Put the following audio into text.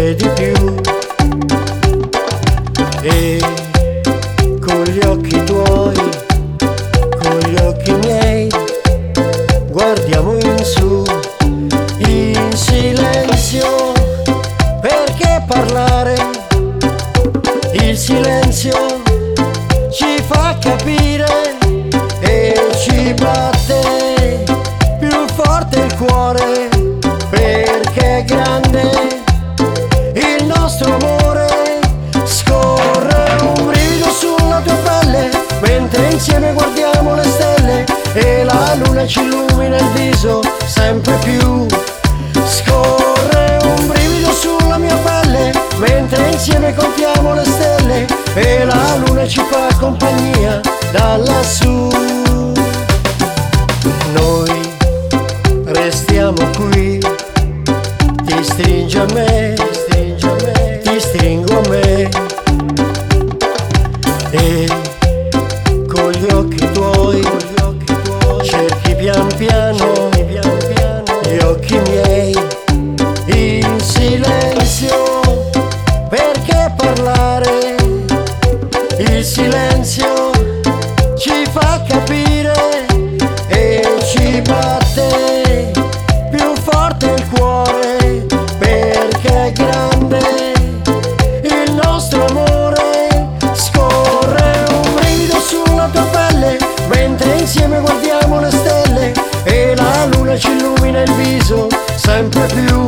sempre di più. E con gli occhi tuoi, con gli occhi miei, guardiamo in su, in silenzio, perché parlare? Il silenzio ci fa capire e ci batte più forte il cuore, perché è grande il nostro amore. Scorre un brivido sulla tua pelle mentre insieme guardiamo le stelle e la luna ci illumina il viso sempre più. Scorre un brivido sulla mia pelle mentre insieme contiamo le stelle e la luna ci fa compagnia da lassù. Noi restiamo qui, ti stringi a me, ti stringo a me, e con gli occhi tuoi cerchi pian piano gli occhi miei, in silenzio, perché parlare? Il silenzio ci fa capire e ci batte più forte il cuore, perché è grande il nostro amore. Scorre un brivido sulla tua pelle mentre insieme guardiamo le stelle e la luna ci illumina il viso sempre più.